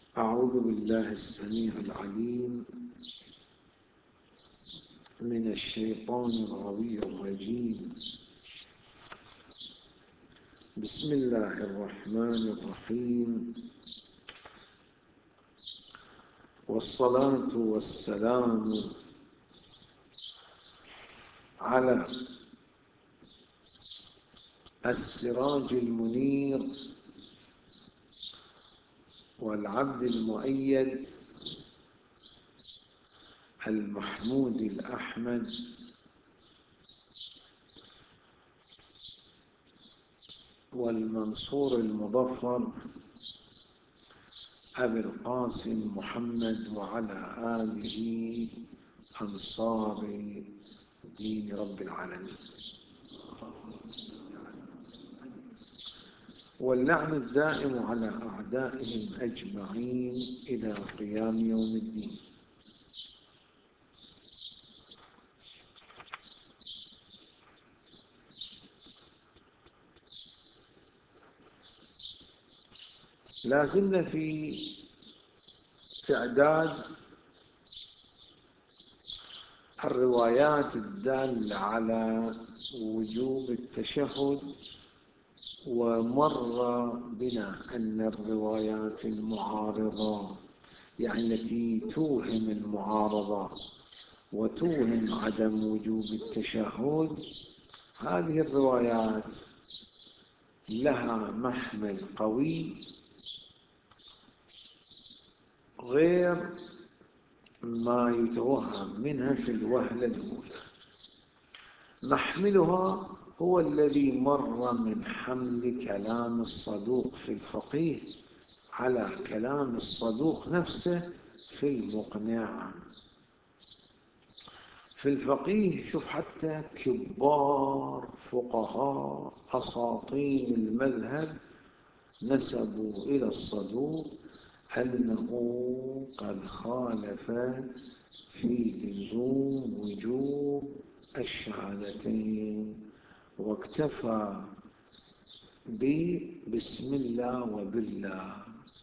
أعوذ بالله السميع العليم من الشيطان الغوي الرجيم. بسم الله الرحمن الرحيم، والصلاة والسلام على السراج المنير والعبد المؤيد المحمود الأحمد والمنصور المظفر أبي القاسم محمد وعلى آله أنصار دين رب العالمين، واللعن الدائم على أعدائهم أجمعين إلى قيام يوم الدين. لازلنا في تعداد الروايات الدالة على وجوب التشهد، ومر بنا أن الروايات المعارضة يعني التي توهم المعارضة وتوهم عدم وجوب التشهد، هذه الروايات لها محمل قوي غير ما يتوهم منها في الوهلة الأولى. محملها هو الذي مر من حمل كلام الصدوق في الفقيه على كلام الصدوق نفسه في المقنع. في الفقيه شوف حتى كبار فقهاء أساطين المذهب نسبوا إلى الصدوق أنه قد خالف في لزوم وجوب الشهادتين، واكتفى بسم الله وبالله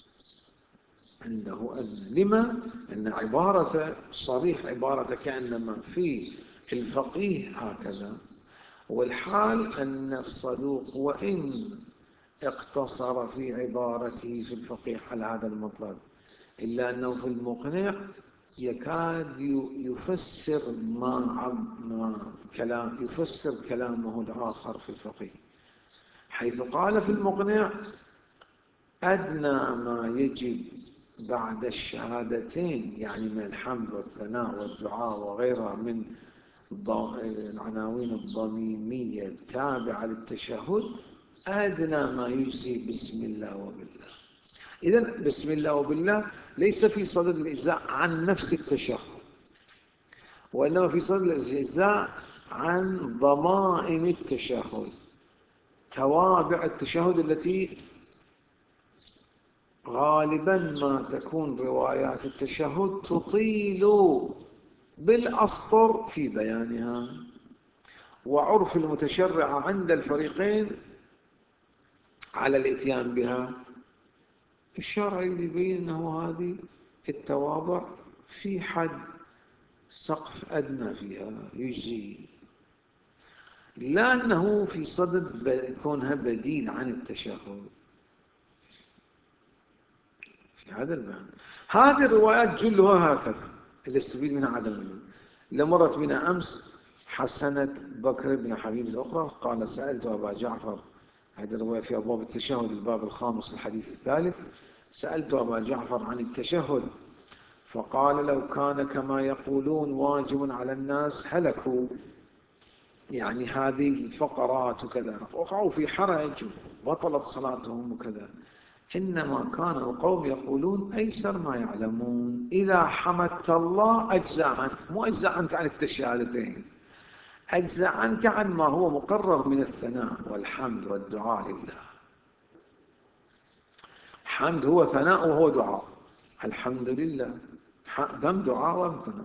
عنده أدنى. لما؟ أن عبارة صريح، عبارة كأنما في الفقيه هكذا، والحال أن الصدوق وإن اقتصر في عبارته في الفقيه على هذا المطلب، إلا أنه في المقنع يكاد يفسر يفسر كلامه الآخر في الفقيه، حيث قال في المقنع أدنى ما يجب بعد الشهادتين، يعني من الحمد والثناء والدعاء وغيرها من العناوين الضميمية التابعة للتشهد، أدنى ما يجزي بسم الله وبالله. إذن بسم الله وبالله ليس في صدد الإجزاء عن نفس التشهد، وإنما في صدد الإجزاء عن ضمائم التشهد، توابع التشهد التي غالبا ما تكون روايات التشهد تطيل بالأسطر في بيانها، وعرف المتشرع عند الفريقين على الاتيان بها. الشرع يبين أنه هذه التوابع في حد سقف أدنى فيها يجزي، لا أنه في صدد كونها بديل عن التشهد في هذا المعنى. هذه الروايات جلها هكذا اللي استفيد منها عدم الوجود. لمرت بنا أمس حسنة بكر بن حبيب الأخرى قال سألت أبا جعفر، هذه الرواية في أبواب التشهد الباب الخامس الحديث الثالث، سألت أبا جعفر عن التشهد فقال لو كان كما يقولون واجب على الناس هلكوا، يعني هذه الفقرات وكذا وقعوا في حرج بطلت صلاتهم وكذا، إنما كان القوم يقولون أيسر ما يعلمون إذا حمدت الله أجزى عنك، مو أجزى عنك عن التشهادتين، أجزى عنك عن ما هو مقرر من الثناء والحمد والدعاء لله. حمد هو ثناء وهو دعاء، الحمد لله دم دعاء وامتناء.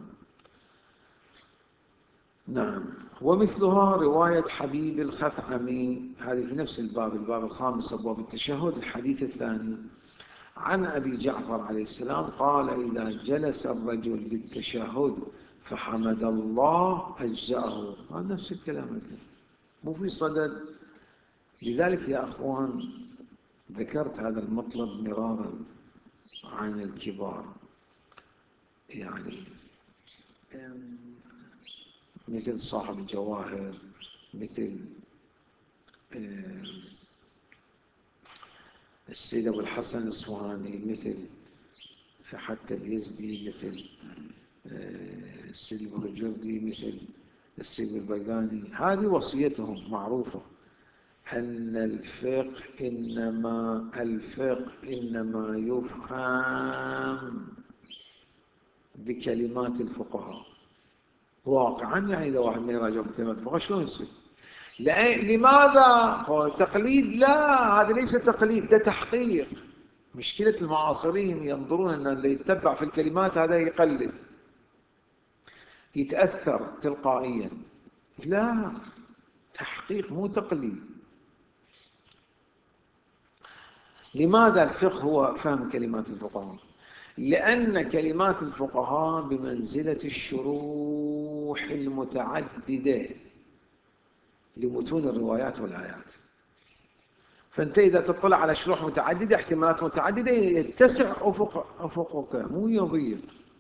نعم. ومثلها رواية حبيب الخثعمي، هذه في نفس الباب الخامس أبواب التشهد الحديث الثاني، عن أبي جعفر عليه السلام قال إذا جلس الرجل للتشهد فحمد الله أجزأه. هذا نفس الكلام، مو في صدد. لذلك يا أخوان ذكرت هذا المطلب مرارا عن الكبار، يعني مثل صاحب الجواهر، مثل السيد أبو الحسن الأصفهاني، مثل حتى اليزدي، مثل السيد البرجردي، مثل السيد البيقاني. هذه وصيتهم معروفة، أن الفقه إنما يفهم بكلمات الفقهاء. واقعا يعني إذا واحد ما يراجع بكلمات الفقهاء شلون يصير؟ لماذا؟ هو تقليد؟ لا، هذا ليس تقليد، ده تحقيق. مشكلة المعاصرين ينظرون أن اللي يتبع في الكلمات هذا يقلد، يتأثر تلقائيا. لا، تحقيق مو تقليد. لماذا الفقه هو فهم كلمات الفقهاء؟ لأن كلمات الفقهاء بمنزلة الشروح المتعددة لمتون الروايات والآيات. فأنت إذا تطلع على شروح متعددة، احتمالات متعددة، يتسع أفقك مو يضيق.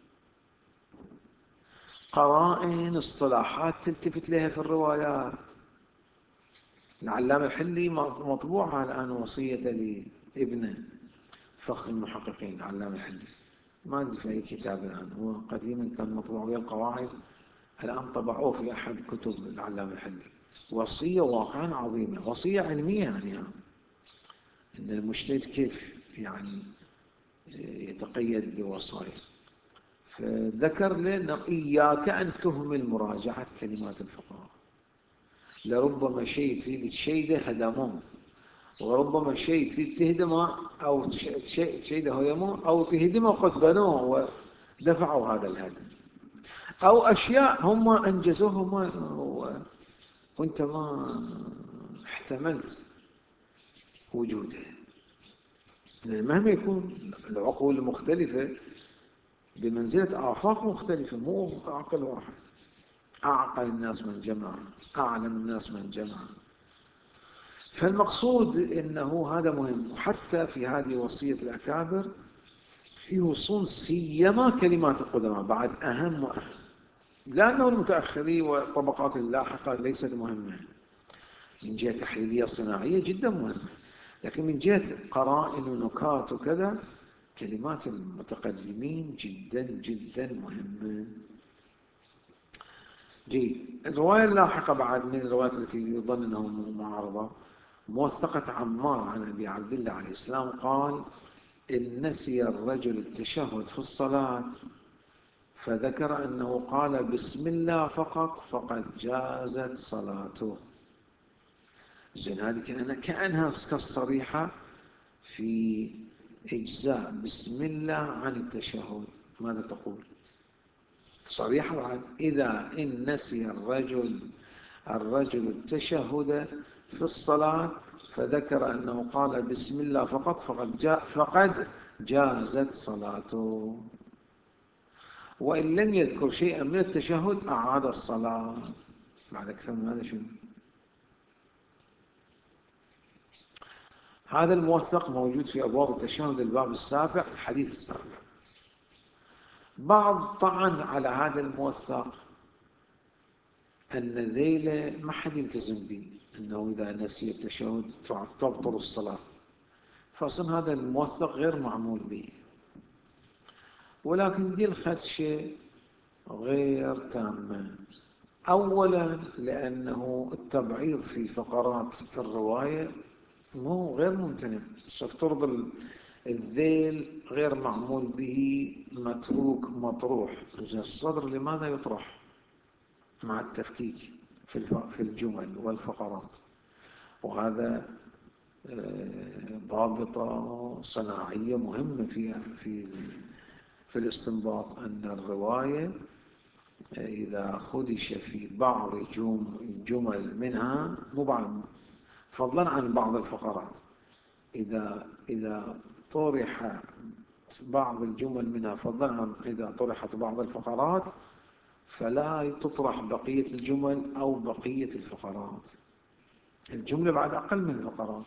قرائن، اصطلاحات تلتفت لها في الروايات. العلامة الحلي مطبوعة الآن وصية لابنه فخر المحققين العلامة الحلي، ما أدري في أي كتاب الآن، هو قديما كان مطبوع ويا القواعد، الآن طبعوه في أحد كتب العلامة الحلي. وصية واقعا عظيمة، وصية علمية يعني إن المجتهد كيف يعني يتقيد بوصايا. فذكر لنا إياك أن تهمل مراجعة كلمات الفقهاء. لربما شيء تريد تشيده هدمه، وربما شيء تريد تهدمه أو تشيده هدمه، أو تهدمه قد بنوه ودفعوا هذا الهدم، أو أشياء هم أنجزوها وأنت ما احتملت وجودها. مهما يكون العقول مختلفة بمنزلة آفاق مختلفة، مو عقل واحد. أعقل الناس من جمع، أعلم الناس من جمع. فالمقصود إنه هذا مهم، وحتى في هذه وصية الأكابر يوصون سيما كلمات القدماء بعد أهم وأهم، لأنه المتأخرين والطبقات اللاحقة ليست مهمة من جهة تحليلية صناعية، جدا مهمة، لكن من جهة قرائن ونكات وكذا كلمات المتقدمين جدا جدا مهمة. جيد. الرواية اللاحقة بعد من الروايات التي يظن أنها معارضة، موثقة عمار عن أبي عبد الله عليه السلام قال إن نسي الرجل التشهد في الصلاة فذكر أنه قال بسم الله فقط فقد جازت صلاته. زين، هذه كأنها كالصريحة في إجزاء بسم الله عن التشهد. ماذا تقول؟ صريحة بعد، إذا إن نسي الرجل التشهد في الصلاة فذكر أنه قال بسم الله فقط فقد جازت صلاته، وإن لم يذكر شيئا من التشهد أعاد الصلاة. بعد أكثر من هذا شنو؟ هذا الموثق موجود في أبواب التشهد الباب السابع الحديث السابع. بعض طعن على هذا الموثق أن ذيله ما حد يلتزم به، أنه إذا نسي التشهد تبطل الصلاة، فأصلا هذا الموثق غير معمول به. ولكن دي الخدشة غير تامة. أولا لأنه التبعيض في فقرات الرواية غير ممتنع. تفترض الذيل غير معمول به، متروك مطروح. الصدر لماذا يطرح مع التفكيك في الجمل والفقرات؟ وهذا ضابطة صناعية مهمة في الاستنباط، أن الرواية إذا خدش في بعض جمل منها، مو بعض، فضلا عن بعض الفقرات، إذا طرح بعض الجمل منها فضلا إذا طرحت بعض الفقرات فلا تطرح بقية الجمل أو بقية الفقرات. الجملة بعد أقل من الفقرات.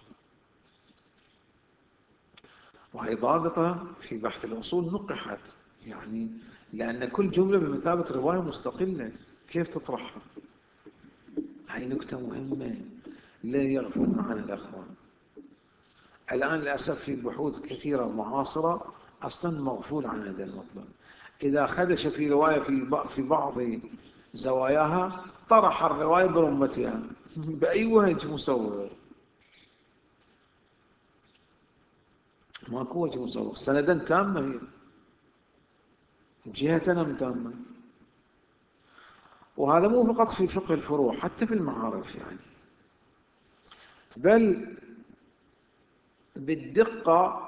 وهي ضابطة في بحث الأصول نقحت، يعني لأن كل جملة بمثابة رواية مستقلة، كيف تطرحها؟ هاي نكتة مهمة لا يغفل معنا الأخوان. الآن للأسف في بحوث كثيرة معاصرة أصلا مغفول عن هذا المطلب. إذا خدش في رواية في بعض زواياها طرح الرواية برمتها بأي وجه مسوغ، ماكو وجه مسوغ، سندا تامة هي، جهة تامة. وهذا مو فقط في فقه الفروع، حتى في المعارف يعني، بل بالدقة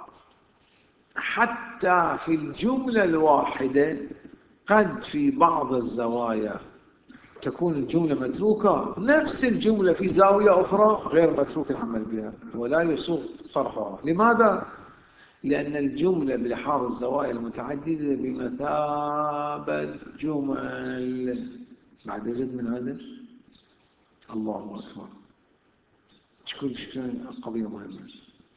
حتى في الجملة الواحدة قد في بعض الزوايا تكون الجملة متروكة، نفس الجملة في زاوية أخرى غير متروك العمل بها ولا يسوغ طرحها. لماذا؟ لأن الجملة بلحاظ الزوايا المتعددة بمثابة جمل. بعد زد من هذا الله أكبر. شكون قضية مهمة.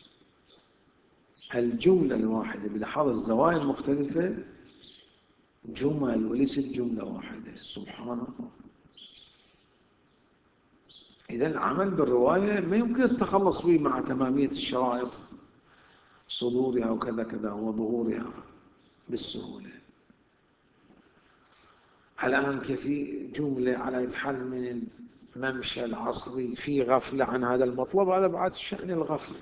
الجملة الواحدة بلحاظ الزوايا المختلفة جمل وليست جملة واحدة. سبحان الله. إذا العمل بالرواية ما يمكن التخلص به مع تمامية الشرائط، صدورها وكذا كذا وظهورها بالسهولة. الآن كثير جملة على حال من الممشى العصري في غفلة عن هذا المطلب، هذا بعد شأن الغفلة.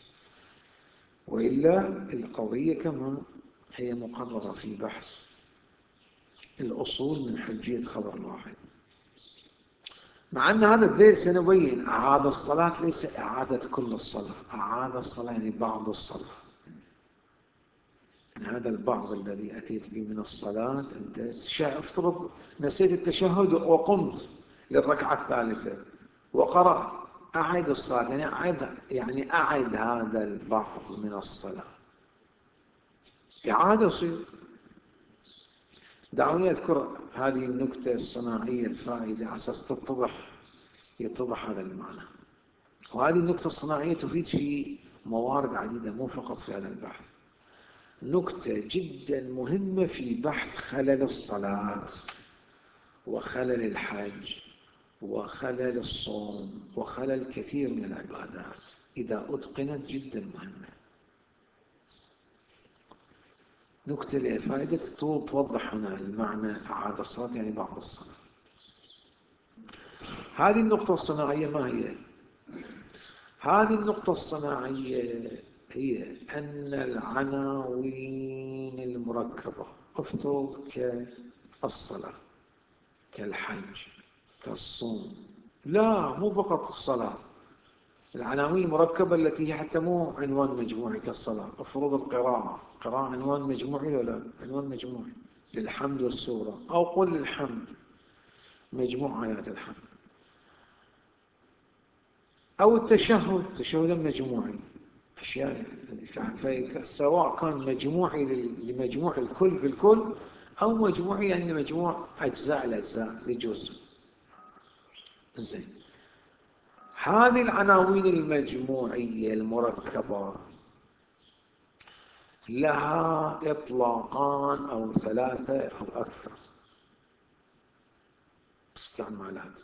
وإلا القضية كما هي مقررة في بحث الأصول من حجية خبر الواحد. مع أن هذا الذيل سنبين أعاد الصلاة ليس إعادة كل الصلاة، أعاد الصلاة يعني بعض الصلاة. هذا البعض الذي أتيت به من الصلاة، أنت افترض نسيت التشهد وقمت للركعة الثالثة وقرأت، أعد الصلاة يعني أعد هذا البعض من الصلاة، إعادة صير. دعوني أذكر هذه النكتة الصناعية الفائدة على أساس يتضح هذا المعنى. وهذه النكتة الصناعية تفيد في موارد عديدة مو فقط في هذا البحث. نكتة جدا مهمة في بحث خلل الصلاة وخلل الحج وخلل الصوم وخلل كثير من العبادات، إذا أتقنت جدا مهمة. نكتة لها فائدة توضح هنا المعنى أعاد الصلاة يعني بعض الصلاة. هذه النقطة الصناعية ما هي؟ هذه النقطة الصناعية هي أن العناوين المركبة افترض كالصلاة كالحج كالصوم، لا مو فقط الصلاة، العناوين المركبة التي هي حتى مو عنوان مجموعي كالصلاة. افرض القراءة عنوان مجموعي ولا عنوان مجموعي للحمد والسورة، أو قل الحمد مجموع آيات الحمد، أو التشهد تشهدا مجموعي، أشياء. سواء كان مجموعي لمجموع الكل في الكل، أو مجموعي يعني مجموع أجزاء الأجزاء لجزء. زين، هذه العناوين المجموعية المركبة لها إطلاقان أو ثلاثة أو أكثر استعمالات.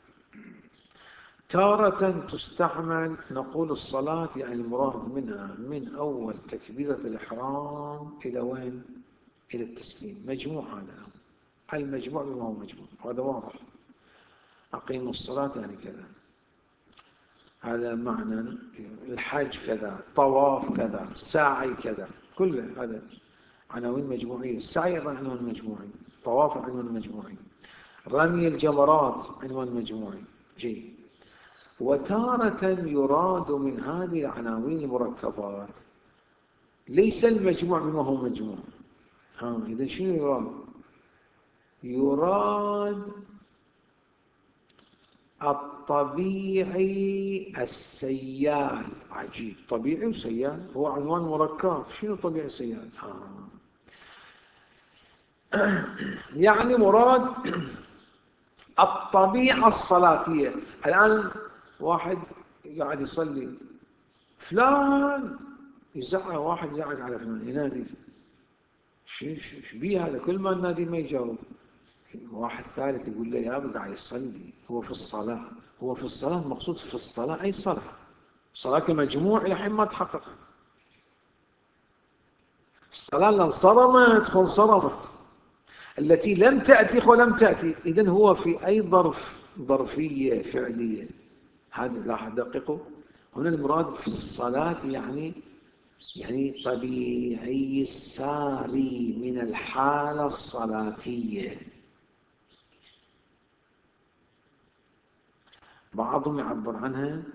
تارة تستعمل نقول الصلاة يعني المراد منها من أول تكبيرة الإحرام إلى وين؟ إلى التسليم، مجموع. هذا المجموع بما هو مجموع، هذا واضح. أقيموا الصلاة يعني كذا، هذا معنى. الحج كذا، طواف كذا، ساعي كذا، كل هذا عناوين مجموعية. السعي أيضا عنوان مجموعي، طواف عنوان مجموعي، رمي الجمرات عنوان مجموعي. جيد. وتارة يراد من هذه العناوين المركبات ليس المجموع بما هو مجموع. إذا شنو يراد؟ يراد الطبيعي السيال. عجيب، طبيعي وسيال، هو عنوان مركب. شنو طبيعي سيال؟ يعني مراد الطبيعة الصلاتية. الآن واحد قاعد يصلي، فلان يزعق، واحد يزعق على فلان، ينادي، شو بيه هذا؟ كل ما نادي ما يجاوب. واحد ثالث يقول له يا ابني قاعد يصلي، هو في الصلاة. هو في الصلاة، مقصود في الصلاة أي صلاة؟ صلاة كمجموع إلى حين ما تحققت. الصلاة اللي انصرمت فانصرمت، التي لم تأتي ولم تأتي. إذن هو في أي ظرفية فعلية. هذا لا دققوا، هنا المراد في الصلاة يعني طبيعي الساري من الحالة الصلاتية. بعضهم يعبر عنها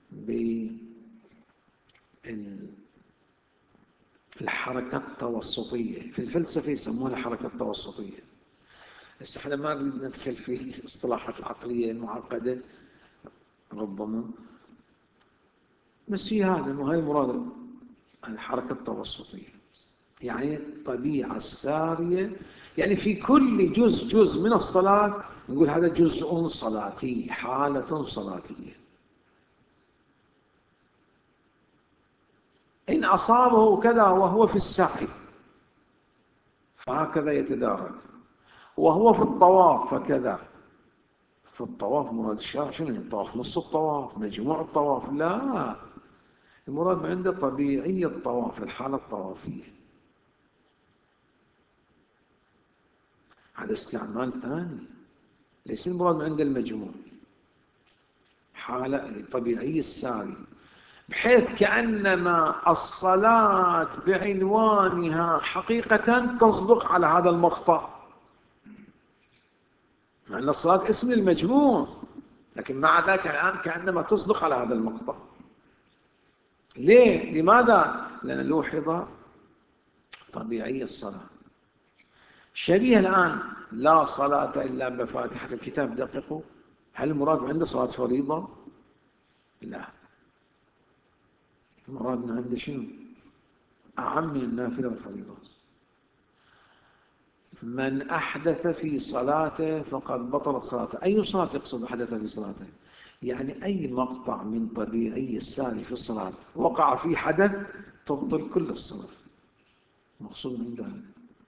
بالحركة التوسطية. في الفلسفة يسمونها الحركة التوسطية. بس احنا ما نريد ندخل في الاصطلاحات العقلية المعقدة ربما، بس هي هذا ما هي المراد، الحركة التوسطية. يعني الطبيعة السارية، يعني في كل جزء من الصلاة نقول هذا جزء صلاتي، حالة صلاتية. إن أصابه كذا وهو في السعي فهكذا يتدارك، وهو في الطواف فكذا. في الطواف مراد الشرع شنو؟ الطواف نص الطواف، مجموع الطواف؟ لا، المراد عنده طبيعي الطواف، الحالة الطوافية. هذا استعمال ثاني، ليس المراد عند المجموع. حالة طبيعي الساري، بحيث كأنما الصلاة بعنوانها حقيقة تصدق على هذا المقطع، مع أن الصلاة اسم المجموع، لكن مع ذلك الآن كأنما تصدق على هذا المقطع. ليه؟ لماذا؟ لأن لوحظ طبيعي الصلاة. شبيه الآن لا صلاة إلا بفاتحة الكتاب. دققوا، هل المراد عنده صلاة فريضة؟ لا، المراد من عنده شنو؟ أعم من النافلة والفريضة. من أحدث في صلاته فقد بطلت صلاته. أي صلاة يقصد أحدث في صلاته؟ يعني أي مقطع من طبيعي الساري في الصلاة وقع فيه حدث تبطل كل الصلاة. مقصود من ذلك.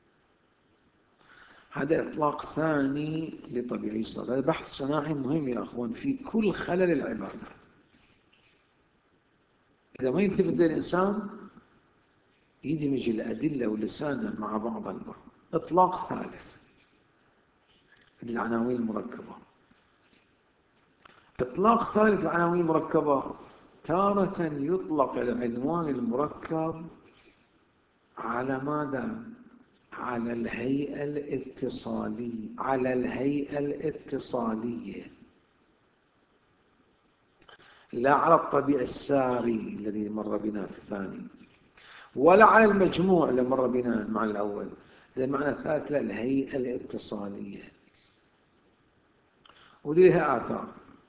هذا إطلاق ثاني لطبيعي الصلاة. هذا بحث صناعي مهم يا أخوان في كل خلل العبادات. إذا ما يلتفت للإنسان يدمج الأدلة واللسان مع بعض البعض. إطلاق ثالث للعناوين المركبة. إطلاق ثالث للعناوين المركبة، تارة يطلق العنوان المركب على ماذا؟ على الهيئة الاتصالية، على الهيئة الاتصالية، لا على الطبيعي الساري الذي مر بنا في الثاني، ولا على المجموع اللي مر بنا مع الأول. زي المعنى الثالث لا، الهيئة الاتصالية. ولها آثار.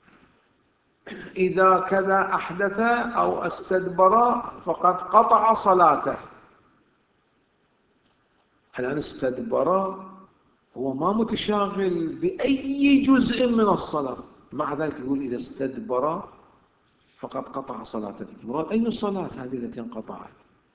إذا كذا أحدث أو استدبر فقد قطع صلاته. الآن استدبر هو ما متشاغل بأي جزء من الصلاة، مع ذلك يقول إذا استدبر فقد قطع صلاته. مراد أي صلاة هذه التي انقطعت؟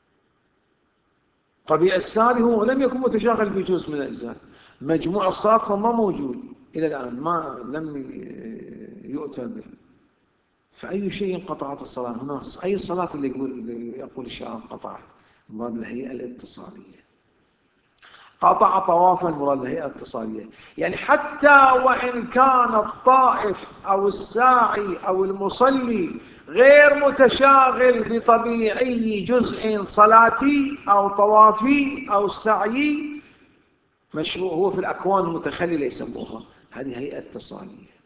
طبيعي الساري هو لم يكن متشاغل بجزء من الأجزاء. مجموع الصلاة ما موجود إلى الآن، ما لم يؤتى به. فأي شيء انقطعت الصلاة هنا؟ أي صلاة اللي يقول الشاعر انقطعت؟ مراد الهيئة الاتصالية. قطع طوافا، مراد الهيئة الاتصالية. يعني حتى وإن كان الطائف أو الساعي أو المصلي غير متشاغل بطبيعي جزء صلاتي أو طوافي أو سعي، مشروع هو في الأكوان المتخللة يسموها، هذه هيئة اتصالية.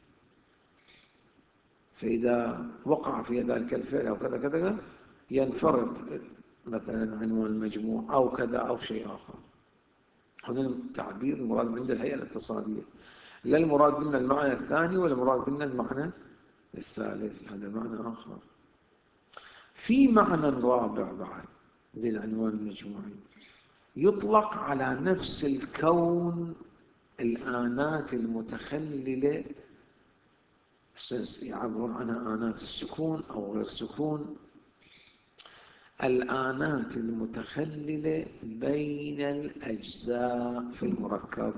فإذا وقع في ذلك الفعل أو كذا كذا ينفرد مثلا عنوان المجموع أو كذا أو شيء آخر. هنا التعبير المراد عند الهيئة الاتصالية. لا المراد منا المعنى الثاني ولا المراد منا المعنى الثالث، هذا معنى آخر. في معنى رابع بعد ذي العنوان المجموعي، يطلق على نفس الكون الآنات المتخللة، يعبرون عنها آنات السكون أو غير السكون، الآنات المتخللة بين الأجزاء في المركب.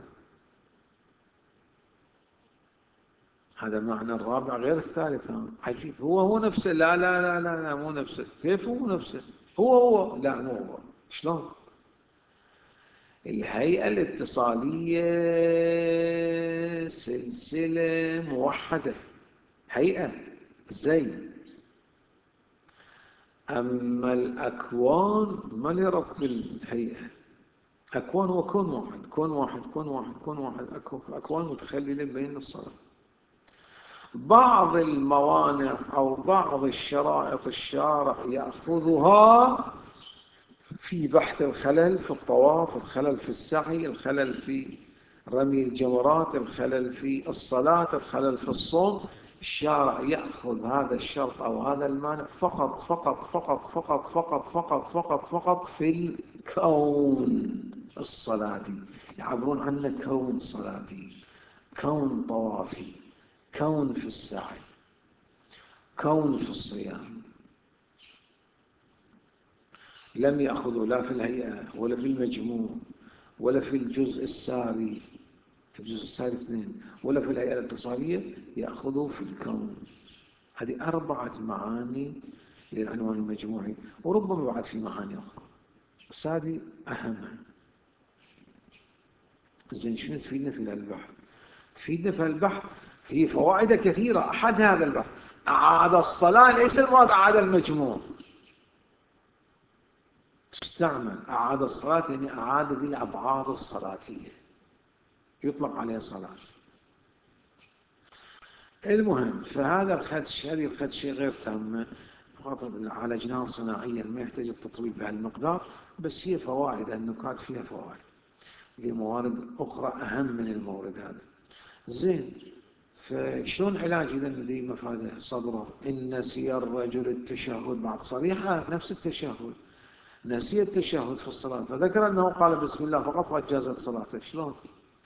هذا معنى الرابع غير الثالث. عجيب، هو نفسه. لا لا لا لا لا، مو نفسه. كيف هو نفسه؟ هو لا مو هو. شلون؟ الهيئة الاتصالية سلسلة موحدة، هيئة زي. أما الأكوان ما لي ربط بالهيئة. أكوان هو كون واحد، كون واحد، كون واحد، كون واحد، أكوان متخللة بين الصلاة. بعض الموانع أو بعض الشرائط الشارع يأخذها في بحث الخلل في الطواف، الخلل في السعي، الخلل في رمي الجمرات، الخلل في الصلاة، الخلل في الصوم. الشارع يأخذ هذا الشرط أو هذا المانع فقط فقط فقط فقط فقط فقط فقط فقط في الكون الصلاتي. يعبرون عنه كون صلاتي، كون طوافي، كون في السعي، كون في الصيام. لم يأخذوا لا في الهيئة ولا في المجموع ولا في الجزء الساري، الجزء الساري 2، ولا في الهيئة الاتصالية، يأخذوا في الكون. هذه 4 معاني للعنوان المجموعي، وربما بعد في معاني أخرى، بس هذه أهمها. زين، شنو تفيدنا في البحث؟ تفيدنا في البحث في فوائد كثيرة. أحد هذا البحث أعاد الصلاة، ليس المراد أعاد المجموع. تستعمل أعاد الصلاة يعني أعاد ذي الأبعاد الصلاتية، يطلق عليها صلاة. المهم، فهذا الخدش، هذه الخدشة غير تامة، فقط عالجناها صناعيا، ما يحتاج التطبيق بهالمقدار، بس هي فوائد، النكات فيها فوائد لموارد أخرى أهم من المورد هذا. زين، فشلون علاج إذا ذي مفاده صدره؟ إن نسي الرجل التشهد، بعد صريحة نفس التشهد، نسي التشهد في الصلاة فذكر أنه قال بسم الله فقط فجازت صلاته. شلون؟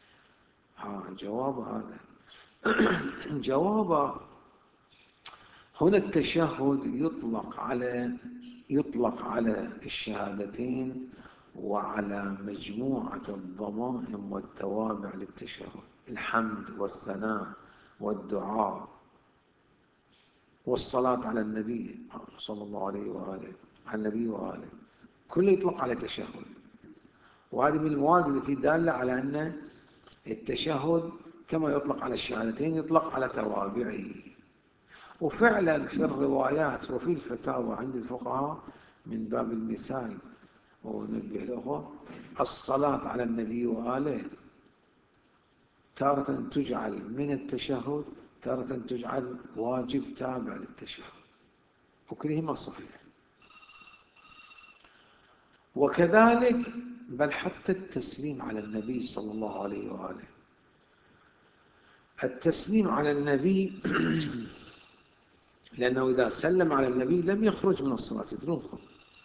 جواب هذا جواب. هنا التشهد يطلق على الشهادتين وعلى مجموعة الضمائم والتوابع للتشهد، الحمد والثناء والدعاء والصلاة على النبي صلى الله عليه وآله، على النبي وآله، كله يطلق على تشهد. وهذه من المواد التي دالة على أن التشهد كما يطلق على الشهادتين يطلق على توابعه. وفعلا في الروايات وفي الفتاوى عند الفقهاء من باب المثال ونبه الأخوة، الصلاة على النبي وآله تارة تجعل من التشهد، تارة تجعل واجب تابع للتشهد، وكلهما صحيح. وكذلك بل حتى التسليم على النبي صلى الله عليه وآله، التسليم على النبي لأنه إذا سلم على النبي لم يخرج من الصلاة، تدرونكم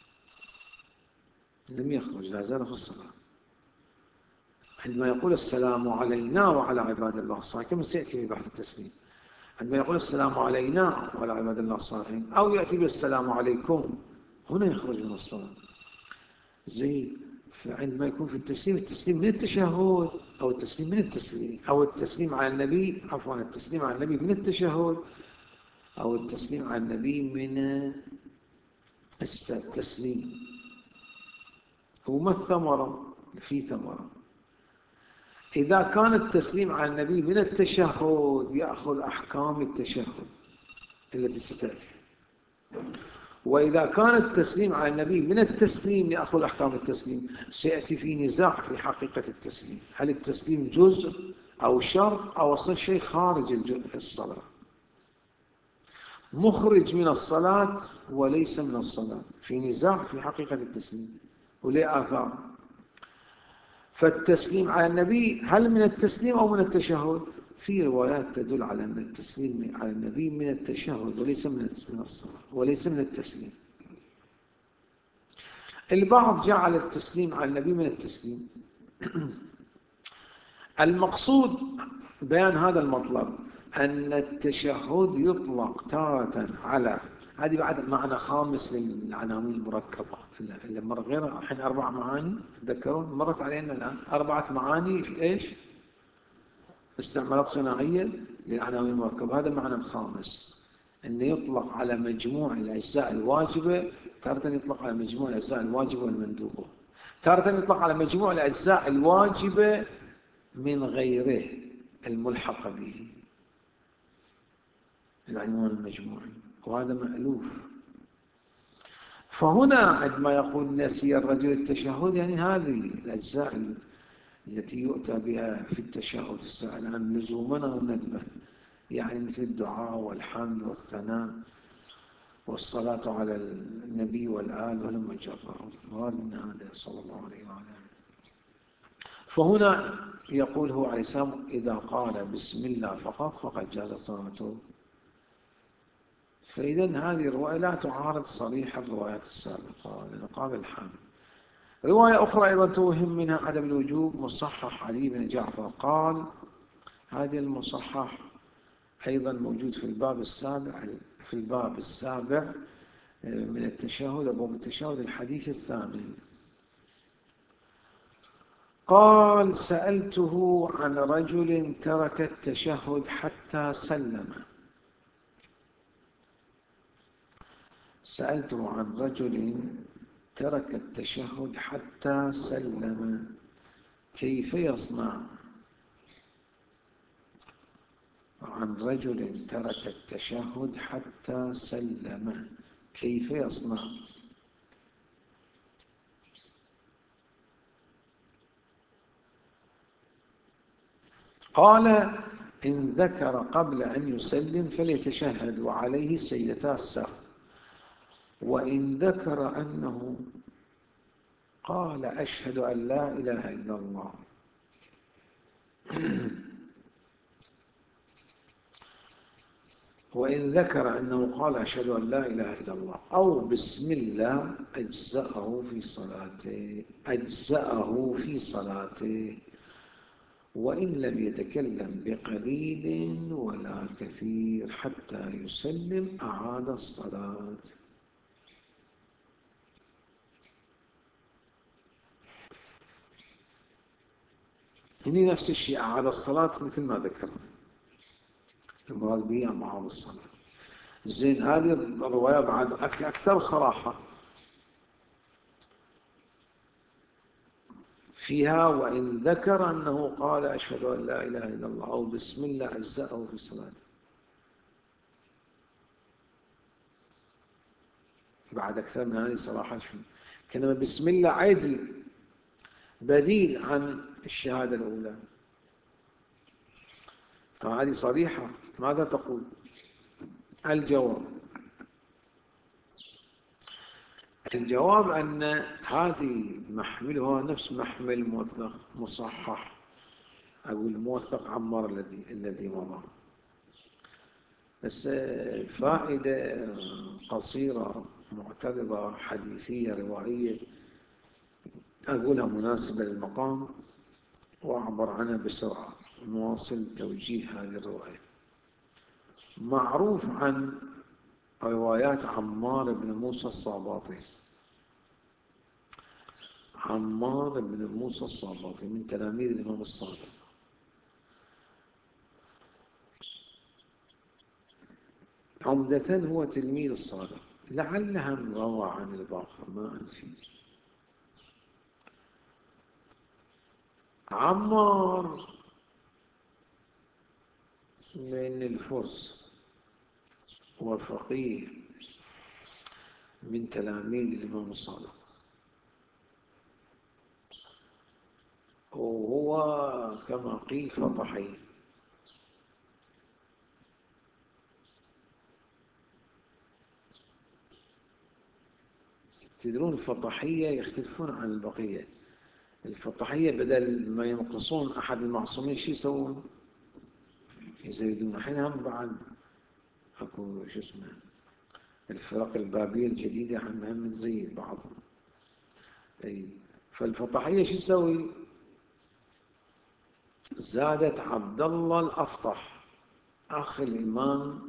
لم يخرج، لا زال في الصلاة. عندما يقول السلام علينا وعلى عباد الله الصالحين، كما سيأتي في بحث التسليم، عندما يقول السلام علينا وعلى عباد الله الصالحين أو يأتي بالسلام عليكم، هنا يخرج من الصلاة. زي فعندما يكون في التسليم من التشهد أو التسليم من التسليم، أو التسليم على النبي، عفوا التسليم على النبي من التشهد، أو التسليم على النبي من التسليم. وما الثمرة؟ في ثمرة. إذا كان التسليم على النبي من التشهد يأخذ أحكام التشهد التي ستأتي، وإذا كان التسليم على النبي من التسليم يأخذ أحكام التسليم. سيأتي في نزاع في حقيقة التسليم، هل التسليم جزء أو شرط أو أصل شيء خارج الصلاة، مخرج من الصلاة وليس من الصلاة، في نزاع في حقيقة التسليم وليه آثار. فالتسليم على النبي هل من التسليم أو من التشهد؟ في روايات تدل على أن التسليم على النبي من التشهد وليس من الصلاة وليس من التسليم. البعض جعل التسليم على النبي من التسليم. المقصود بيان هذا المطلب أن التشهد يطلق تارة على، هذه بعد معنى خامس للعناوين المركبة اللي مر غيرها الحين 4 معاني، تذكرون مرت علينا الآن 4 معاني في إيش؟ استعمالات صناعية للعناوين المركبة. هذا المعنى الخامس، أنه يطلق على مجموع الأجزاء الواجبة، تارة يطلق على مجموع الأجزاء الواجبة والمندوبة، تارة يطلق على مجموع الأجزاء الواجبة من غيره الملحق به، العنوان المجموعي، وهذا مألوف. فهنا عندما يقول نسي الرجل التشهد، يعني هذه الأجزاء التي يؤتى بها في التشهد السائل عن لزوما أو ندبا، يعني مثل الدعاء والحمد والثناء والصلاة على النبي والآل ولم جراه، مراد من هذا صلى الله عليه وآله. فهنا يقول هو عليه السلام إذا قال بسم الله فقط فقد جازت صلاته. فإذا هذه الرواية لا تعارض صريح الروايات السابقة، لأن قال الحمد. رواية أخرى أيضا توهم منها عدم الوجوب، مصحح علي بن جعفر قال، هذه المصحح أيضا موجود في الباب السابع من التشهد، أبواب التشهد، الحديث الثامن. قال سألته عن رجل ترك التشهد حتى سلم. سألته عن رجل ترك التشهد حتى سلم كيف يصنع؟ عن رجل ترك التشهد حتى سلم كيف يصنع؟ قال إن ذكر قبل أن يسلم فليتشهد وعليه سيدتا السهو، وإن ذكر أنه قال أشهد أن لا إله إلا الله وإن ذكر أنه قال أشهد أن لا إله إلا الله أو بسم الله أجزأه في صلاته وإن لم يتكلم بقليل ولا كثير حتى يسلم أعاد الصلاة. هني نفس الشيء، أعاد الصلاة مثل ما ذكرنا، المراد به أعاد الصلاة. زين، هذه الرواية بعد أكثر صراحة فيها، وإن ذكر أنه قال أشهد أن لا إله إلا الله أو بسم الله أجزأه في الصلاة. بعد أكثر من هذه صراحة كلمة بسم الله عدل بديل عن الشهادة الأولى، فهذه صريحة. ماذا تقول؟ الجواب أن هذه محملها نفس محمل موثق مصحح أو الموثق عمار الذي مضى، بس فائدة قصيرة معترضة حديثية روائية أقولها مناسبة للمقام وأعبر عنها بسرعة، نواصل توجيه هذه الرواية. معروف عن روايات عمار بن موسى الصاباطي. عمار بن موسى الصاباطي من تلاميذ الإمام الصادق، عمدة هو تلميذ الصادق، لعلها روى عن الباقر ما أنفي. عمار من الفرس وفقيه من تلاميذ الإمام الصادق، وهو كما قيل فطحي. تدرون الفطحية يختلفون عن البقية. الفطحية بدل ما ينقصون أحد المعصومين شو يسوون؟ يزيدون. الحين هم بعد اكو شو اسمه الفرق البابية الجديدة هم تزيد بعضهم. اي فالفطحية شو تسوي؟ زادت عبد الله الأفطح أخ الإمام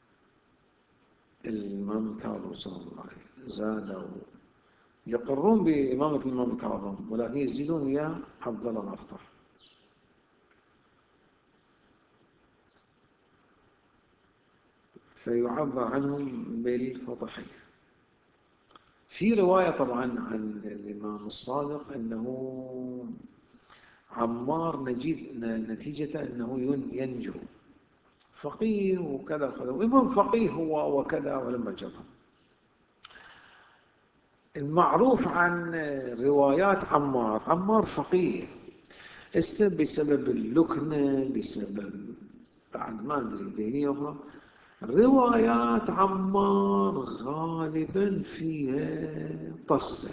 الكاظم صلى الله عليه، زادوا يقرون بإمامة الإمام الكاظم ولكن يزيدون وياه عبد الله الأفطح. فيعبر عنهم بالفطحية. في رواية طبعا عن الإمام الصادق أنه عمار نتيجة أنه ينجو فقيه وكذا وكذا، وإمام فقيه هو وكذا ولما جرى. المعروف عن روايات عمار فقيه، بسبب اللكنة، بسبب بعد ما أدري دينية أخرى. روايات عمار غالبا فيها طسة،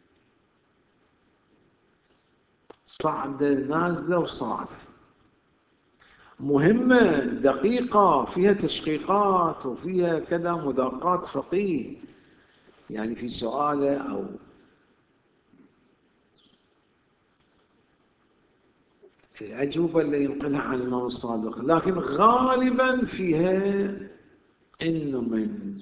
صعدة نازلة وصاعدة، مهمة دقيقة، فيها تشقيقات وفيها كذا مداقات فقيه، يعني في سؤاله أو الأجوبة اللي ينقلها عن الإمام الصادق، لكن غالبا فيها إنه من.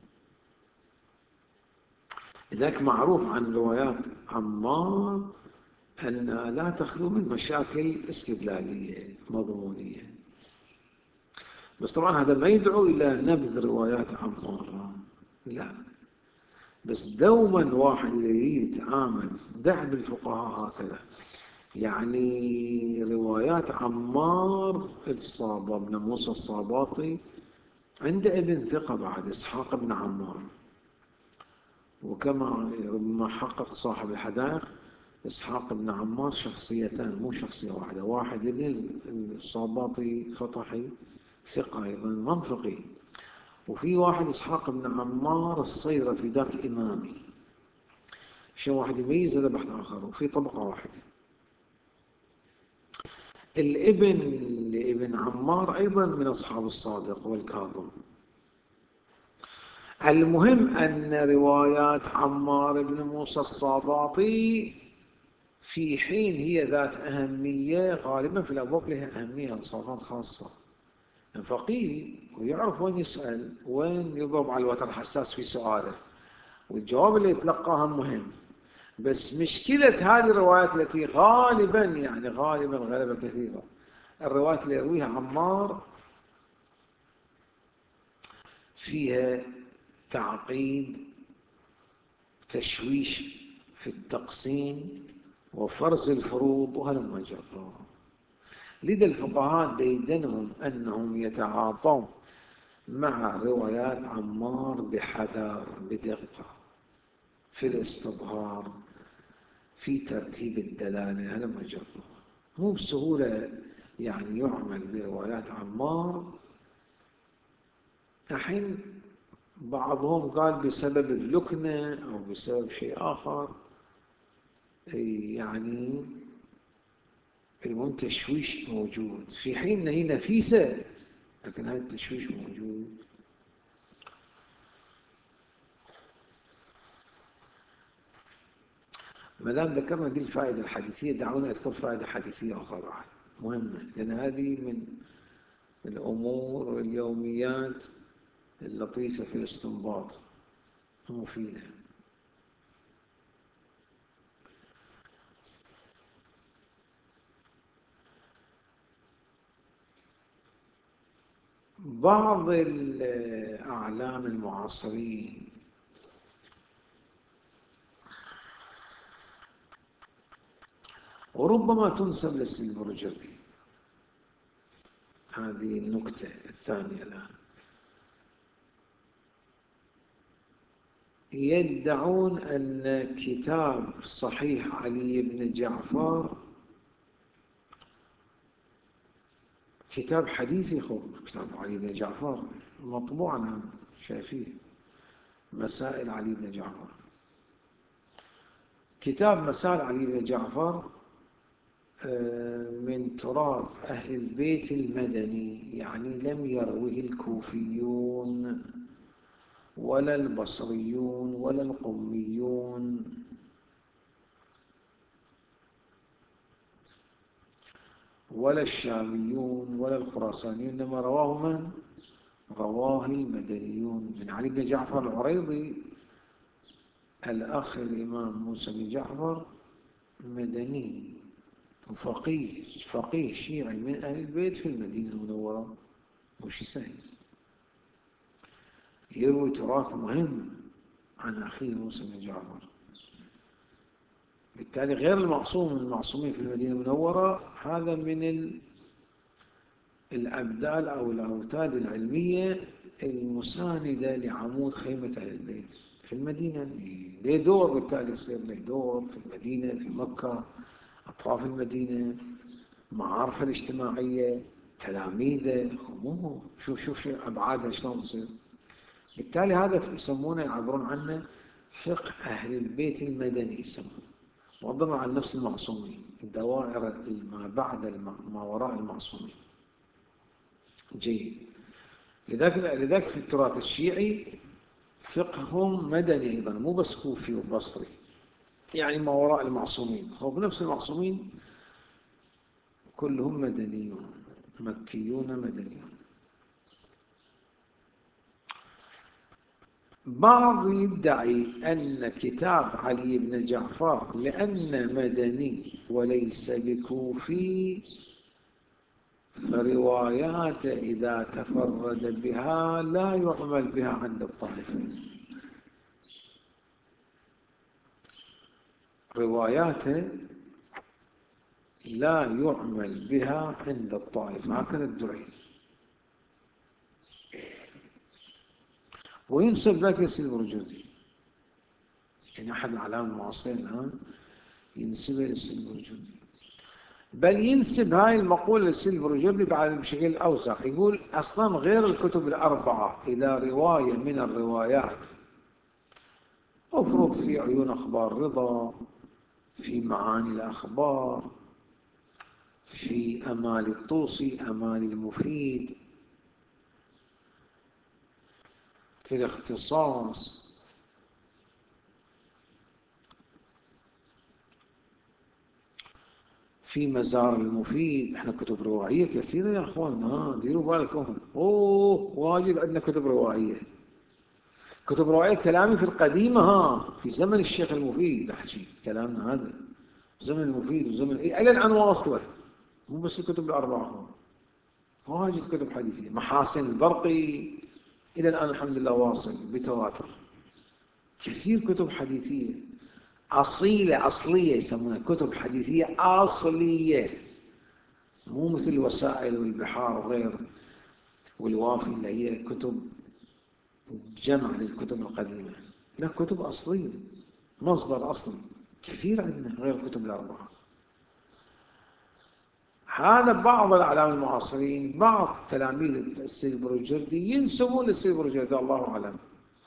لذلك معروف عن روايات عمار أن لا تخلو من مشاكل استدلالية مضمونية. بس طبعا هذا ما يدعو إلى نبذ روايات عمار، لا، بس دوما واحد يريد يتعامل دعم الفقهاء هكذا. يعني روايات عمار الصابة بن موسى الصاباطي عند ابن ثقة بعد إسحاق بن عمار، وكما ربما حقق صاحب الحدائق إسحاق بن عمار شخصيتان مو شخصية واحدة. واحد ابن الصاباطي فطحي ثقة أيضا منطقي، وفي واحد إسحاق بن عمار الصيرفي ذاك إمامي، شيء واحد يميز هذا بحث آخر، وفي طبقة واحدة. الابن لابن عمار أيضا من أصحاب الصادق والكاظم. المهم أن روايات عمار بن موسى الصاباطي في حين هي ذات أهمية، غالبا في الأبواب لها أهمية انصافات خاصة، فقيه ويعرف وين يسأل، وين يضرب على الوتر الحساس في سؤاله، والجواب اللي يتلقاها مهم. بس مشكلة هذه الروايات التي غالبا يعني غالبا غلبة كثيرة، الروايات اللي يرويها عمار فيها تعقيد، تشويش في التقسيم وفرز الفروض وهلم جرا. لذا الفقهاء ديدنهم أنهم يتعاطون مع روايات عمار بحذر، بدقة في الاستظهار، في ترتيب الدلالة هلم جرا. مو بسهولة يعني يعمل بروايات عمار. الحين بعضهم قال بسبب اللكنة أو بسبب شيء آخر، يعني المهم تشويش موجود، في حين أنها هي نفيسة لكن هذا التشويش موجود. ما دام ذكرنا دي الفائدة الحديثية، دعونا أذكر فائدة حديثية أخرى بعد مهمة، لأن هذه من الأمور اليوميات اللطيفة في الاستنباط المفيدة. بعض الأعلام المعاصرين وربما تنسب للسلبرجردي، هذه النكتة الثانية الآن، يدعون أن كتاب صحيح علي بن جعفر كتاب حديثي. كتاب علي بن جعفر مطبوع، أنا شايفيه، مسائل علي بن جعفر. كتاب مسائل علي بن جعفر من تراث أهل البيت المدني، يعني لم يروه الكوفيون ولا البصريون ولا القميون ولا الشاميون ولا الخراسانيون، إنما رواه من؟ رواه المدنيون من علي بن جعفر العريضي. الأخ الإمام موسى بن جعفر مدني فقيه شيعي من أهل البيت في المدينة المنورة، مش سهل، يروي تراث مهم عن أخيه موسى بن جعفر. بالتالي غير المعصوم من المعصومين في المدينة المنورة، هذا من الأبدال أو الأوتاد العلمية المساندة لعمود خيمة أهل البيت في المدينة. له دور، بالتالي يصير له دور في المدينة، في مكة، أطراف المدينة، معارفه الاجتماعية، تلاميذه، شوف أبعادها شلون تصير. بالتالي هذا يسمونه، يعبرون عنه فقه أهل البيت المدني يسمونه، وضمن عن نفس المعصومين، الدوائر ما بعد ما وراء المعصومين. جيد. لذلك في التراث الشيعي فقههم مدني أيضا، مو بس كوفي وبصري، يعني ما وراء المعصومين. هو بنفس المعصومين كلهم مدنيون، مكيون مدنيون. بعض يدعي أن كتاب علي بن جعفر لأن مدني وليس بكوفي، فرواياته إذا تفرد بها لا يعمل بها عند الطائفين. رواياته لا يعمل بها عند الطائفة، هكذا الدعي. وينسب ذلك للسيد البرجردي، يعني أحد الأعلام المعاصرين الآن ينسبه للسيد البرجردي، بل ينسب هاي المقولة للسيد البرجردي بعد بشكل أوسع. يقول أصلا غير الكتب الأربعة إذا رواية من الروايات أفرض في عيون أخبار رضا، في معاني الأخبار، في أمال الطوسي، أمال المفيد، في الاختصاص، في مزار المفيد. احنا كتب روائية كثيرة يا اخوان، ديروا بالكم، واجد عندنا كتب روائية. كتب روائية كلامي في القديمة، في زمن الشيخ المفيد احكي كلامنا هذا، زمن المفيد وزمن الى الان واصله، مو بس الكتب الاربعة. واجد كتب حديثية، محاسن البرقي الى الان الحمد لله واصل بتواتر. كثير كتب حديثية أصيلة، أصلية يسمونها، كتب حديثية أصلية، مو مثل الوسائل والبحار وغير والوافي اللي هي كتب جمع للكتب القديمة. لا، كتب أصلية، مصدر أصلي كثير عندنا غير الكتب الأربعة. هذا بعض الأعلام المعاصرين، بعض تلاميذ السيد البرجردي ينسبون للسيد البرجردي الله أعلم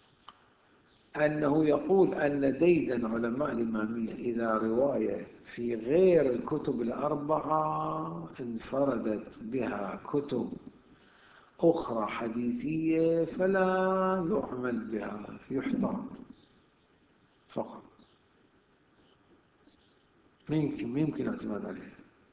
أنه يقول أن ديدا علماء الإمامية إذا رواية في غير الكتب الأربعة انفردت بها كتب أخرى حديثية فلا يعمل بها، يحتاط فقط، ما يمكن الاعتماد عليها.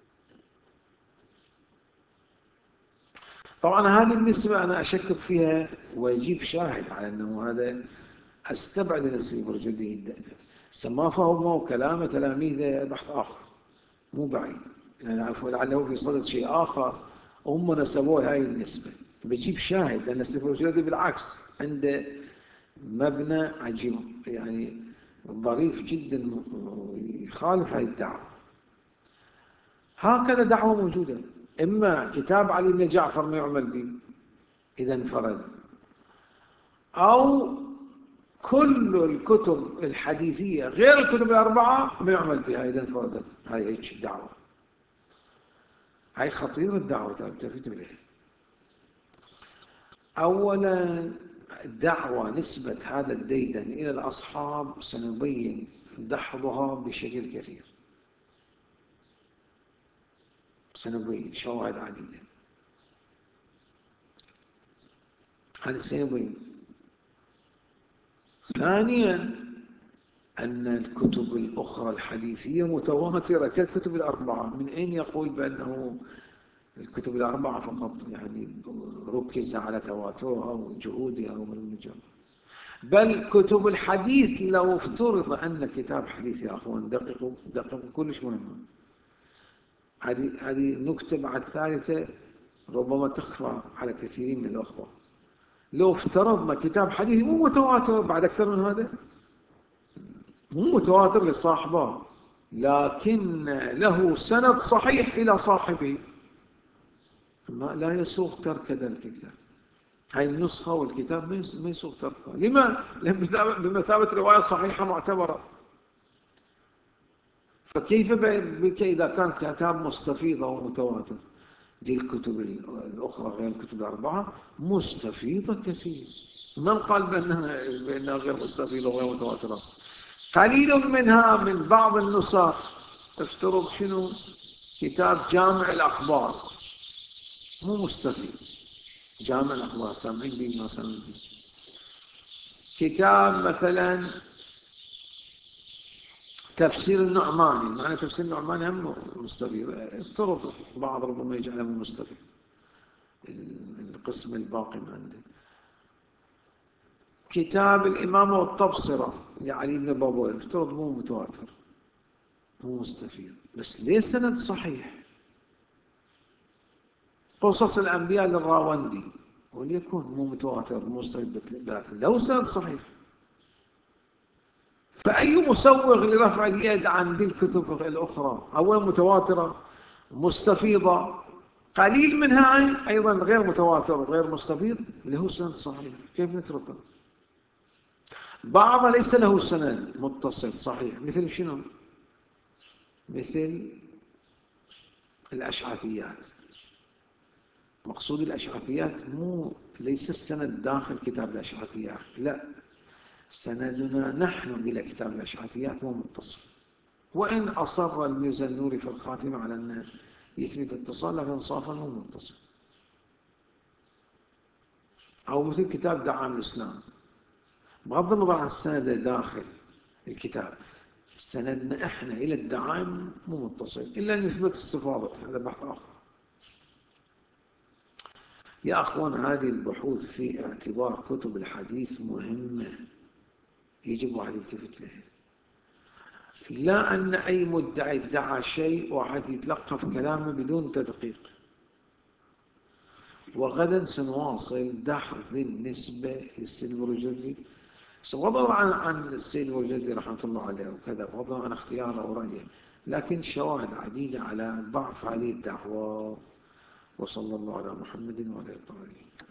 طبعا هذه النسبة أنا أشكك فيها ويجيب شاهد على أنه هذا، أستبعد أن السيد البرجردي سما فهمه كلام تلاميذه بحث آخر مو بعيد، يعني لعله في صدد شيء آخر هم نسبوا هاي النسبة. بجيب شاهد أن السيد البرجردي بالعكس عنده مبنى عجيب، يعني ظريف جدا يخالف هاي الدعوة. هكذا دعوة موجودة، إما كتاب علي بن جعفر ما يعمل به إذا انفرد، أو كل الكتب الحديثية غير الكتب الأربعة ما يعمل بها إذا انفردت. هاي هيك الدعوة، هاي خطيرة الدعوة، تلتفت إليها. أولا دعوة نسبة هذا الديدن إلى الأصحاب سنبين دحضها بشكل كثير. سنبين شواهد عديدة. هذا سنبين. ثانيا أن الكتب الأخرى الحديثية متواترة كالكتب الأربعة. من أين يقول بأنه الكتب الأربعة فقط يعني ركز على تواترها وجهودها والمجرد؟ بل كتب الحديث لو افترض أن كتاب حديث، يا أخوان دققوا كلش مهمة، هذه نكتة بعد ثالثة ربما تخفى على كثيرين من الأخوة. لو افترضنا كتاب حديث مو متواتر بعد أكثر من هذا، مو متواتر لصاحبه لكن له سند صحيح إلى صاحبه، ما لا يسوغ ترك هذا الكتاب. هاي النسخة والكتاب ما يسوغ تركها. لما؟ لأن بمثابة رواية صحيحة معتبرة. فكيف بك إذا كان كتاب مستفيض أو متواتر؟ دي الكتب الأخرى غير الكتب الأربعة مستفيضة كثير. من قال بأنها غير مستفيضة وغير متواترة؟ قليل منها من بعض النسخ تفترض شنو؟ كتاب جامع الأخبار مو مستفيض. جامع الأخبار سامعين بي ما سامعين بي. كتاب مثلا تفسير النعماني، معنى تفسير النعماني هم مستفيض، افترض بعض ربما يجعله مستفيض، القسم الباقي ما عنده. كتاب الإمامة والتبصرة لعلي بن بابوي افترض مو متواتر مو مستفيض، بس ليه سند صحيح. قصص الأنبياء للراوندي وليكن مو متواتر مو مستفيض لكن له سند صحيح. فأي مسوغ لرفع اليد عن دي الكتب الأخرى؟ أولا متواترة مستفيضة، قليل منها أيضا غير متواتر وغير مستفيض له سند صحيح، كيف نتركه؟ بعض ليس له سند متصل صحيح، مثل شنو؟ مثل الأشعثيات. مقصود الأشعثيات مو ليس السند داخل كتاب الأشعثيات، لا، سندنا نحن إلى كتاب الأشعثيات مو متصل، وإن أصر الميرزا النوري في الخاتمة على أن يثبت اتصال لكن صافا مو متصل. أو مثل كتاب دعام الإسلام، بغض النظر عن السند داخل الكتاب، سندنا إحنا إلى الدعائم مو متصل إلا أن يثبت استفاضة، هذا بحث آخر. يا أخوان هذه البحوث في اعتبار كتب الحديث مهمة يجب واحد يلتفت لها. لا أن أي مدعي ادعى شيء واحد يتلقف كلامه بدون تدقيق. وغدا سنواصل دحض النسبة للسيد البرجردي، بغض عن السيد البرجردي رحمة الله عليه وكذا، بغض عن اختياره أو رأيه، لكن شواهد عديدة على ضعف هذه الدعوة. وصلى الله على محمد وعلى آله.